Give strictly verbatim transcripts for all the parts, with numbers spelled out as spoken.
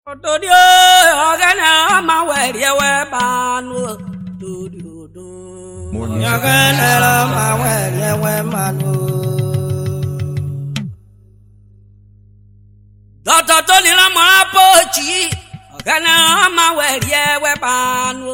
Otodio ogana maweri ewe manu. Otodio ogana maweri ewe manu. Dototoni la mwana pochi ogana maweri ewe manu.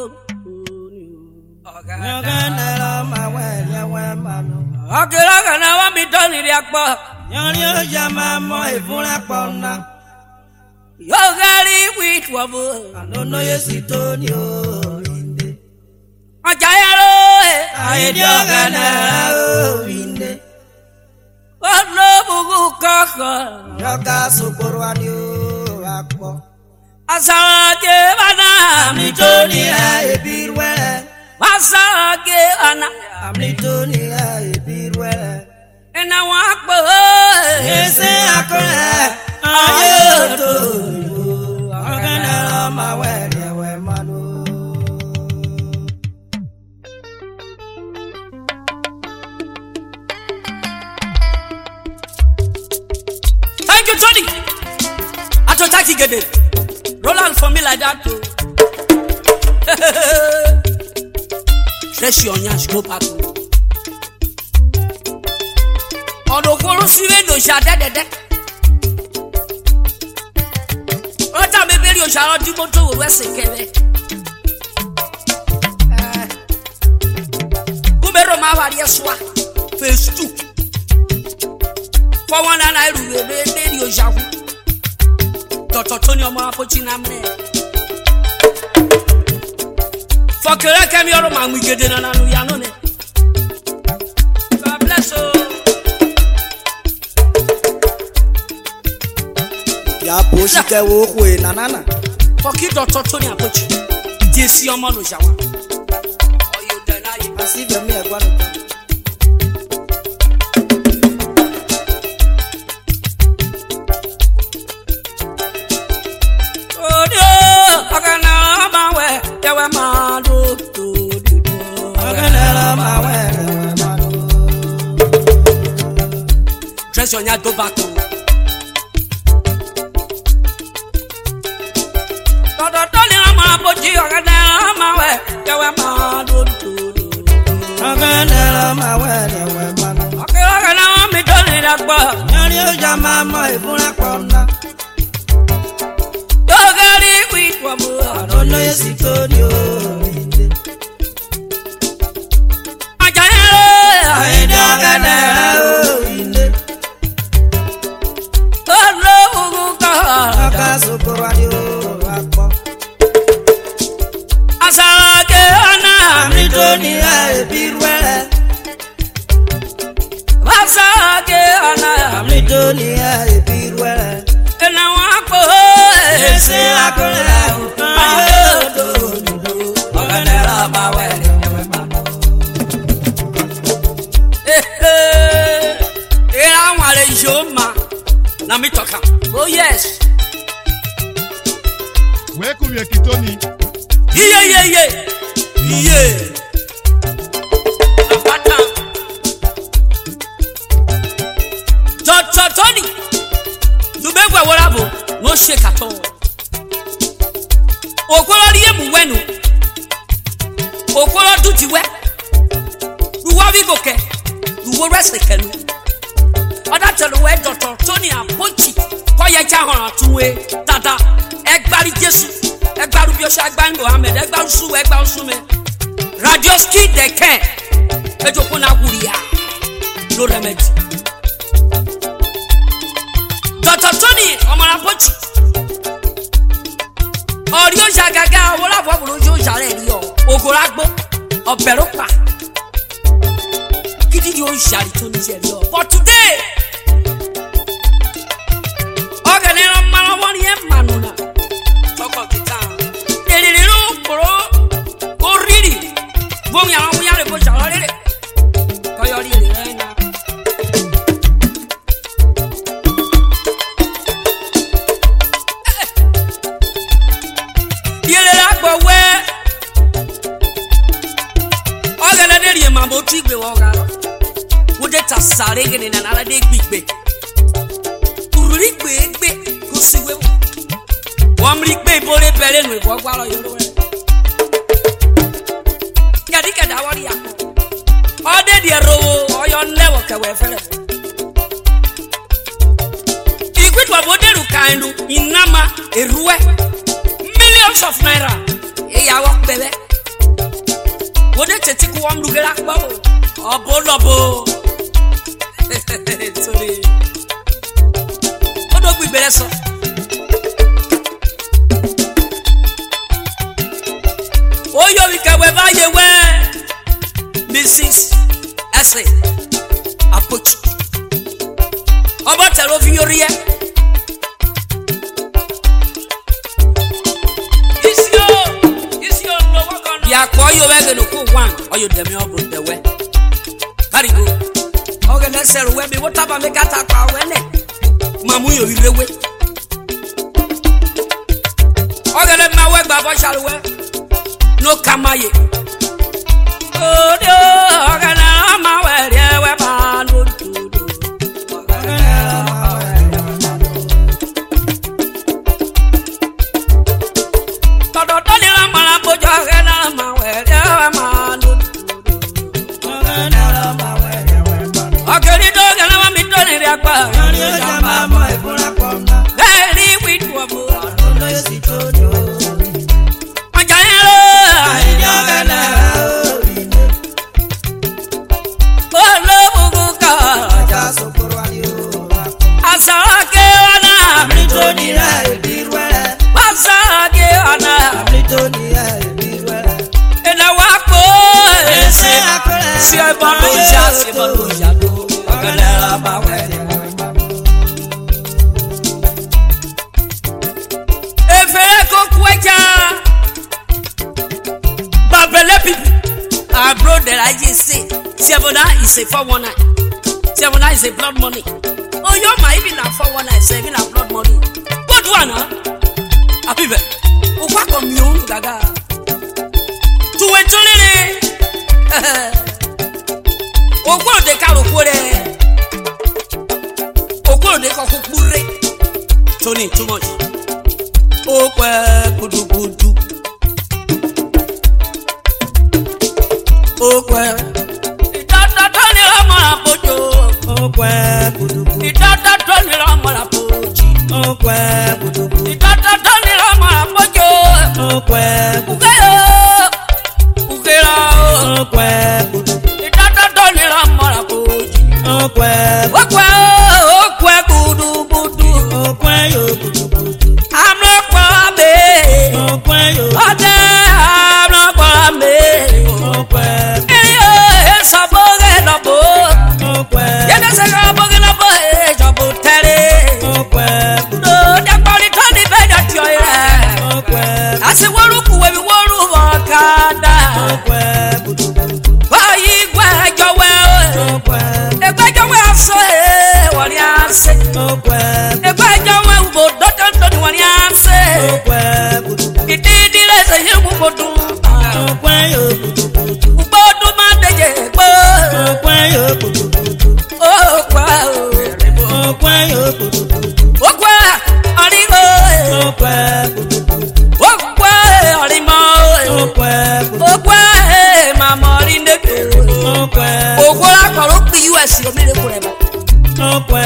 Ogana maweri ewe manu. Ogana ogana wa mitoni riakpo. Nyoni ojama mo ifuna pona. Yogari with wabu, I don't know yes it on you. A giant, I don't know. What love cocker, Yoga Socorano, Aqua. Asage Anna, Amitonia, beware. Asage Anna, Amitonia, beware. And I walk by, yes, I could. I told you, I'm gonna my way, where Manu. Thank you, Tony. I thought I could get it. Roll on for me like that, too. Fresh your yash, go back. Although, follow Sivendo, Shadda, deck. Ota bebeli o jaro di moto we sekele. Eh. Kumero ma wari eswa. Phase two. For one and I ruwe bebeli o jawu. Doctor Tony omo apochi na mne. For kere kemi oro ma mu gede na nanu ya no ne. God bless you. Ya poshi ke wo kwe nanana. Foki Doctor Tony apochi. Jesi omo no jawa. Oyo deny. Asi be me egwa no. Odio agana mawe yewe madu do do. Agana mawe yewe madu. Dress your nya go back to. Pochi ogana mawe yewe madu do. Ogana mawe yewe madu. Ogana mi doni dagbo. Nyani ojama mo ifuna pona. Dogari with wabu. I don't know yes it on you. Ajana I dogana inde. Oh no ka. Akaso korwadio akpo. Asage ana Amitonia ebirwe. Asage ana Amitonia ebirwe. Ena wapo ese akola. Ayo do do. Ogana mawe yewe manu. Eh eh. Era wale joma na mitoka. Oh yes. We kumye kitoni. Yeah, yeah, yeah, yeah. Apata. Doctor Tony. Tubegwa warabo no shake at all. Okolo rie mu wenu. Okolo duti we. Ruwa bi goke. Ruwo rest kenu. Oda tell we Doctor Tony Apochi. Ko ye ja horan tuwe. Dada. Egbari Jesu. Egbaru bi o sha gbango Mohammed egbaru su egbaru su me radio ski de ken ejoko na guria no remedy Doctor Tony Omara Pochi ori o sha gaga wo la fo buru jo sare ri o ogoragbo obero pa kidi di o shari to ni se ri o for today oganero mara won ye manuna talk of the town. Vomi a un yare po chalore. Koyori rena. Yele la gbo we. Ogana de ri ma bo tigbe wo ga ro. Wo de ta sare gene na na de gbigbe. Ururi gbe gbe ko siwe. Wamri pe bore pele no bo gwa lo yoro e. Kadi kada wori ya. Ode de ro oyo nlewo ke we fere. Igwe to boderu kandu inama eruwe. Millions of naira. E ya wok bebe. Wode tete ku wam lugera gba o. Obo lobo. Sorry. Odo gbi bere so. Oyo we can we buy ye we. Missus Ase Apoch. Oba telo fi yori e. Isio, isio no work on. Ya ko yo we no ko one. Oyo dem yo bro de we. Carry go. Oge na sero we be what aba me gata pa we ne. Mamu yo ire we. Oge na ma we gba bo shall we. No kamaye. Oh, do ogana ma were we ma no do. Todo to ni la ma bo jo ogana ma were we ma no do. Ogana ma were we ma. Ogeri do ogana ma mi to ni ri agba. Ni o ja ma mo e fura ko na. Very with wo. No yo si to do. Si ai bando já se bando já do a galera ba we e fe ko kweja babele pipu a brother I just say Sebona is a four one nine. Sebona is a blood money. Oh yo my even a four one nine seven a blood money. Good one huh? Apibe o kwa ko mi o gaga tu we tolele Ogbo de karoko re. Ogbo de kokupure. Tony too much. Okwe kudu kudu. Okwe. Itata Tony Rama Pojo. Okwe kudu kudu. Itata Tony Rama Poji. Okwe kudu kudu. Itata Tony Rama Pojo. Okwe kudu. Ukera. Okwe kudu. Okwe, okwe, okwe, kudu, kudu, okwe, yo, kudu, kudu. I'm not kwame, okwe, yo, ode, I'm not kwame, okwe. Eyo, esa boge na bo, okwe. Yene se na boge na bo, jobu tere, okwe. No, ya kwali tani beda tioye, okwe. Asi waru kuwe mi waru wakanda, okwe, kudu, kudu. Wayi gwe jowe, okwe. So eh wani ase okwe egbajo we ubo dodo dodo wani ase okwe ididi lese himu bodu okwe yo bodu ma deje gbo okwe yo okwe okwe yo okwe arigo okwe okwe arimo okwe okwe mama rinde okwe okwe akoro pi U S o mere kureba okwe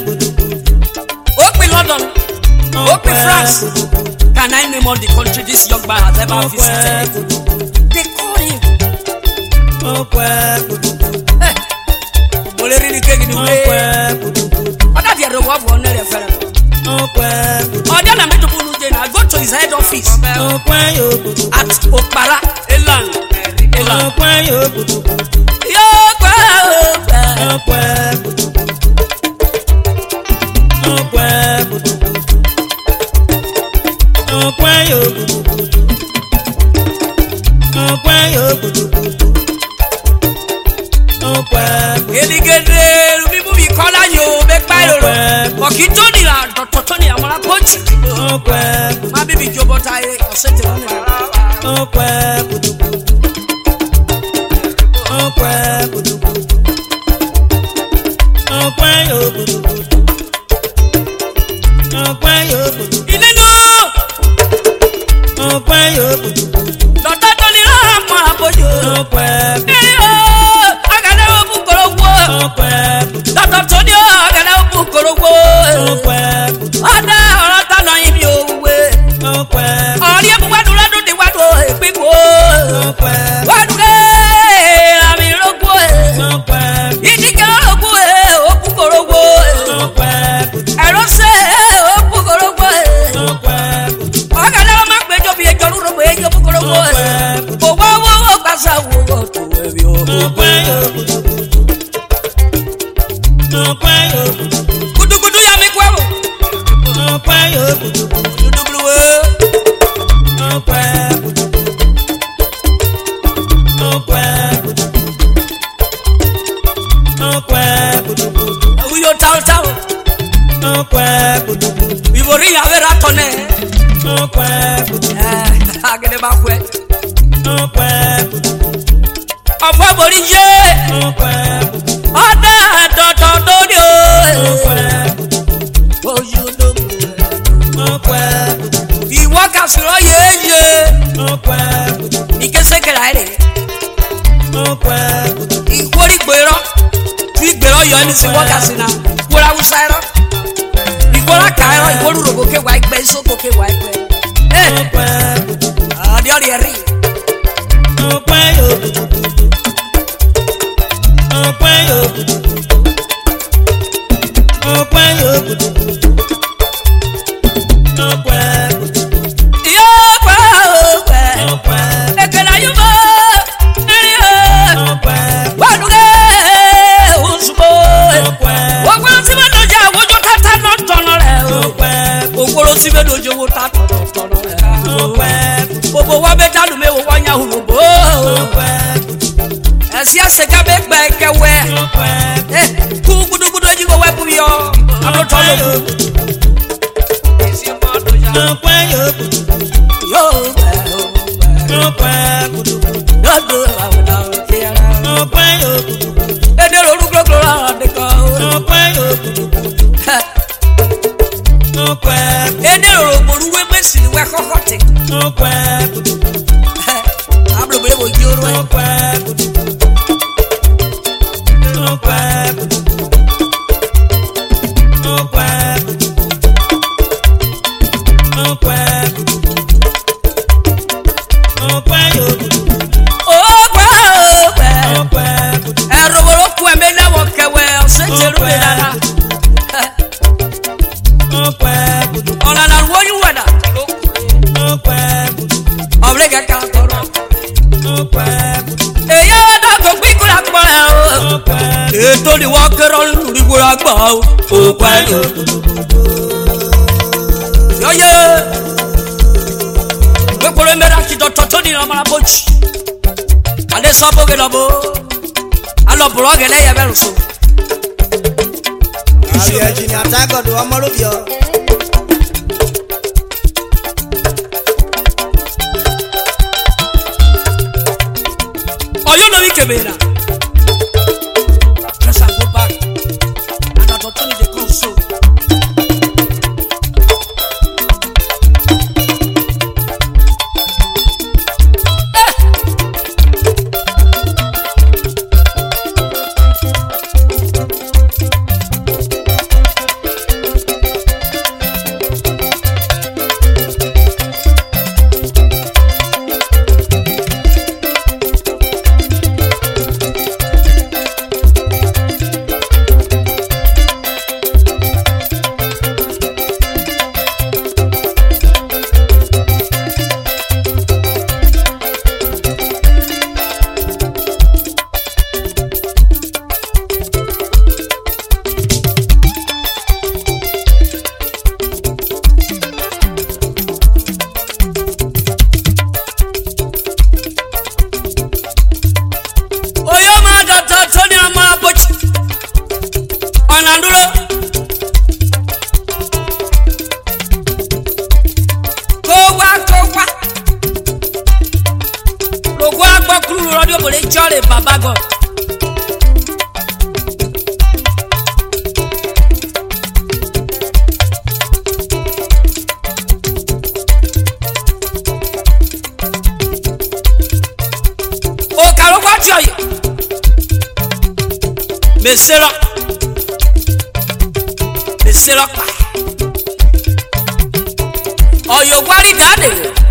okwe London okwe France. Can I name all the country this young man has ever visited? They call him okwe eh ole really kegi ni we oda dia do wa for no refer okwe oda na me to bunu je na go to his head office okwe yo at Okpara Elan Elan okwe yo yo okwe okwe okwe okwe yo okwe yo okwe eligede rubi mu bi kola yo be pa ero okito ni la toto ni amara pochi okwe ma bibi jobo taye osete woni okwe okwe okwe yo okwe yo ileno Dọ́tà tó ní lọ́rọ̀ mọ́ àbójú. Ọ̀gẹ̀dẹ̀ òkú korogbo. Dọ́tà tó ní ọ̀gẹ̀dẹ̀ òkú korogbo. Ọ̀dà ọ̀rọ̀ tá lọ yín ní òwe. Ọ̀rí ẹ̀kú wádùn lọ́dún ní wádùn ìpínkù. Wádùn ké àmì ìrókù. Ìdíkẹ́ òkú òkú korogbo. Ẹ̀rọ ṣe òkú korogbo. Ọ̀gẹ̀dẹ̀ ọmọ péjọ bí ẹjọ́ rúro bó ẹjọ́ òkú korogbo. Owó owó owó pàṣẹ wo tó ẹbí òkú. Gudugudu ya mi kwero. Gudugudu we. Uyo tao tao. Ibori ya vera tone. Eh, agede ba kwe. Ọ̀fọ̀ borí yé. Ọ̀dà dọ̀dọ̀ lórí o. Ojú ló gbé. Ìwọ kàṣírọ́ yéye. Ìkéṣe kẹrẹ àìrè. Ìkórè gbèrọ. Tí gbèrọ yọ ẹni sí wọ́n kàṣí náà. Ìkórè awúsá ẹ̀rọ. Ìkórè kàẹ̀rọ ìkórè rògbò kéwàá ẹgbẹ́ ìsókò kéwàá ẹgbẹ́. Ẹ àdé ọ̀rẹ́ ẹ̀rí. Gbogbo wa bẹ jalu mi wo wanya hulobo. Ẹsi ẹsẹ ká bẹ gbẹ kẹwẹ. Kú gudugudu eji ko wẹ kú yọ. Alo tọ lo. Yóò gbẹ yóò gbẹ. Dodo awuna kiyara. Ede lóru gbogbo ra de kan. Ede lóru boru we mesi we kọkọ ti. Ablo bele wo joro e. Ètò ni wọ́n kẹ́rọ lórí gbọ́ra gbà ó. Òpá ẹ̀yọ́. Yọ́yẹ́. Gbẹ́kọ̀rọ̀ mẹ́ra kí dọ̀tọ̀ tó ní ọmọ abọ́jì. Adé sọ bóge lọ bó. Alọ̀bùrọ̀ gẹ̀lẹ́ yẹ bẹ́rù so. Àbí ẹ̀jì ni àtàgọ̀dọ̀ ọmọ ló bí ọ. Ọ̀yọ́ lórí kèmè náà. Baba God. What are you? Mesera. Mesera. Oh, you worry, daddy.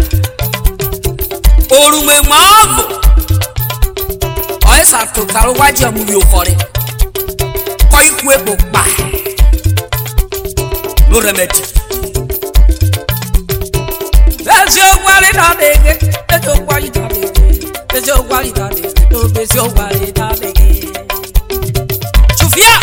Orume mom. Oh, it's a to Karawaja movie for it. Quite webo by. No remedy. That's your worry, daddy. That's your worry, daddy. That's your worry, daddy. No, that's your worry, daddy. Sofia.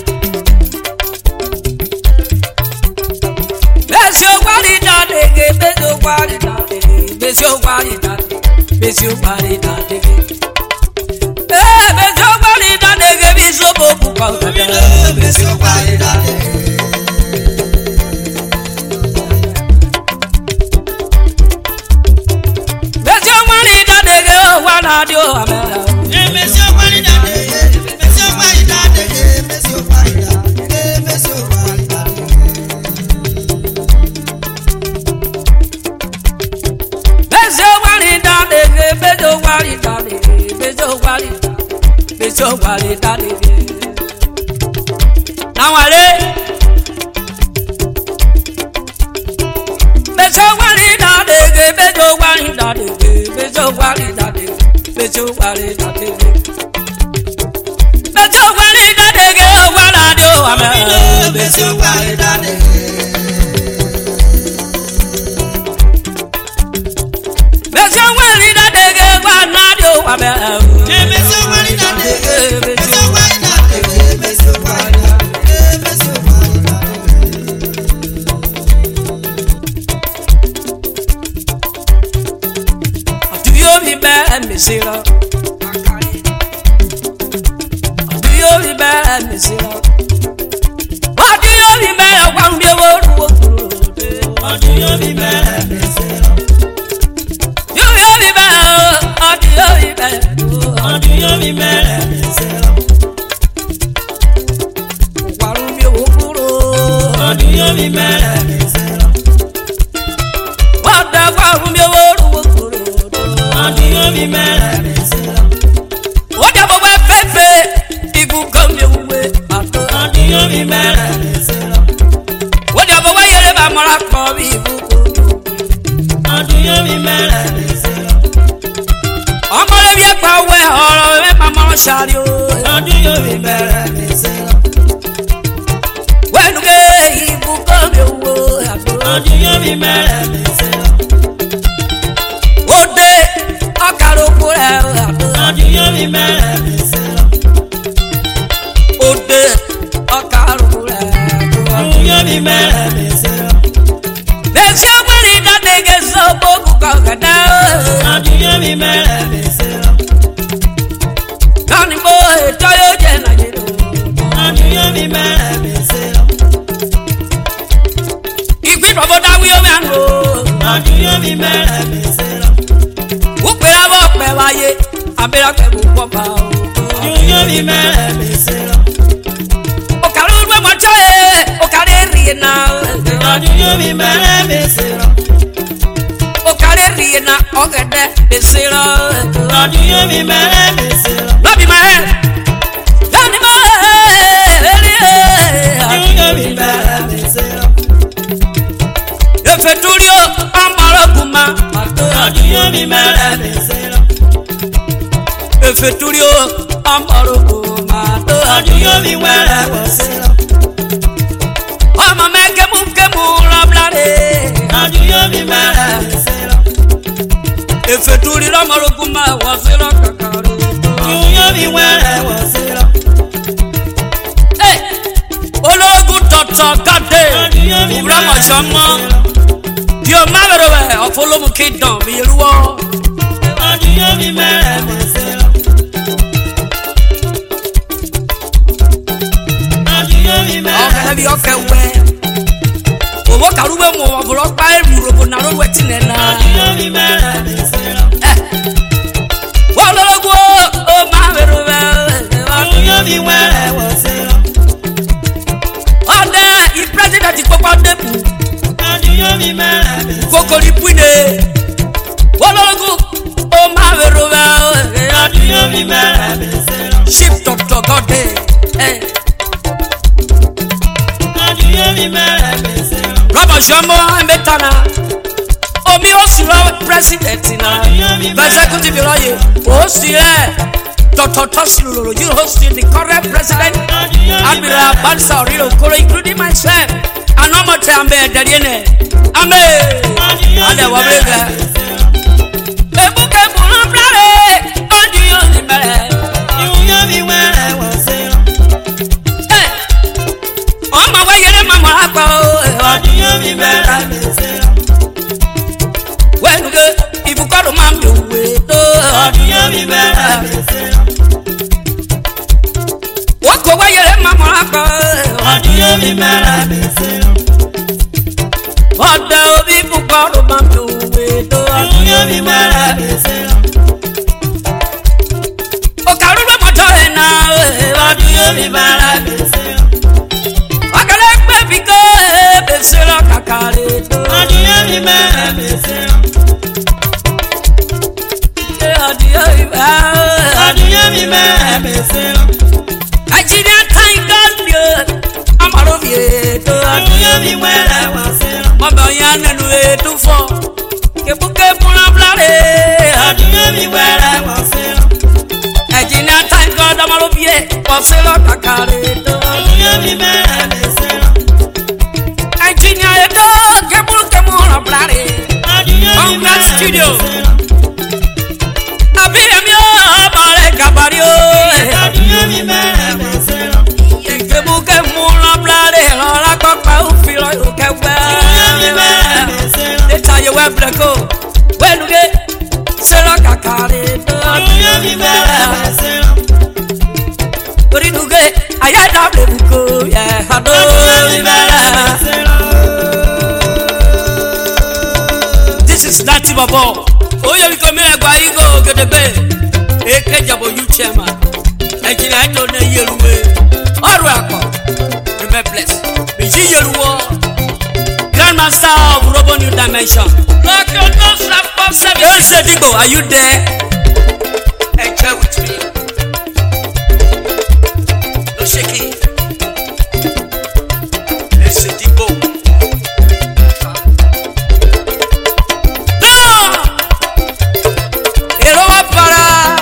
That's your worry, daddy. That's your worry, daddy. That's your worry, daddy. That's your worry, daddy. Eh, that's your worry, daddy. Give me some more. That's your worry, daddy. Radio Amara. Messi Walida, Messi Walida, Messi Walida, Messi Walida. Messi Walida, Messi Walida, Messi Walida, Messi Walida. Now I Messi Walida, Messi Walida, Messi Walida. Bejo wale da dege, bejo wale da dege, wala dio amela. Bejo wale da dege, bejo wale da dege, wala dio amela. Bejo wale da dege, bejo wale da dege, bejo wale da dege, bejo wale da dege. Do you remember me, Sarah? Do you remember me, Sarah? What do you remember? One day, what do you remember me, Sarah? Do you remember? What do you remember? What do you remember me, Sarah? What do you remember me, Sarah? What the fuck do you What do you remember? What do you remember? People come your way. What do you remember? What do you remember? What do you remember? I'm gonna be a power or a mama shadow. What do you remember? When people come your way. What do you remember? How do you remember? Ode akarura. How do you remember? There's your money that they get so boku kagada. How do you remember? Nani boy tayo jena jero. How do you remember? Ibi robo da wi o mango. How do you remember? Waye, abera kebu papa o. You you remember me, Sarah? O karu we mo choye, o kare riena. How do you remember me, Sarah? O kare riena, o gede me, Sarah. How do you remember me, Sarah? No be my head. Don't be my head. How do you remember me, Sarah? If you do your amara kuma, how do you remember me, Sarah? Efeturio amaro mato adiyo mi wele wasela. Ama meke muke mura blade adiyo mi wele wasela. Efeturio amaro kuma wasela kakaro adiyo mi wele wasela. Eh, ologun toto kade ura machama. Dio maverowe ofolomu kingdom mi ruwo adiyo mi wele wasela. Okay, be okay, well. Oh, what are we more of? Rock by Rubo, not waiting and well, oh, my oh, there, the president is Papa Depu. Coco Lipune. Oh, my Chief Doctor Gode. Eh. Robert Jomo Ametana. Omi Osiro President na. Executive lawyer. Osire. Doctor Tosilo, you hosting the current president. Admiral Bansa Oriro Koro, including myself. And no more time there, Dadiene. Amen. And I will be there. The book of Blare. On the only man. You hear me when I was saying. On my way, you're my mother. On the only man. When you go, if you got a man, you wait. On the only man. What go away, you're my mother. On the only man. What the people got a man, you wait. On the only man. This is Nati Babo. Oh, yeah, we come here, I go get the bed. A Kajabo, you chairman. I don't know you. All right, remember, bless. Grandmaster of Robo New Dimension. Are you there? Enjoy with me. No shaking. Let's see the bow. Hello, para.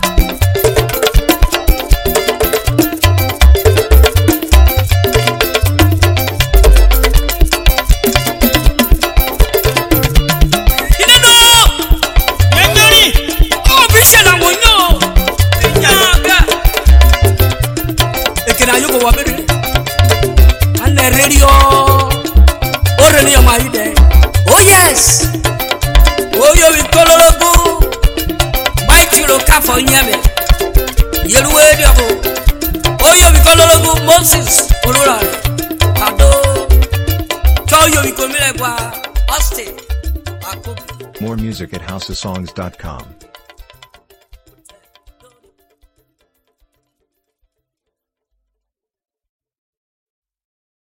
Oh yes. Oh yo we kolorogu. Mighty loka for nyame. Yelu we diabo. Oh yo we kolorogu Moses Olora. Ado. Cho yo we komile kwa Austin. More music at house of songs dot com.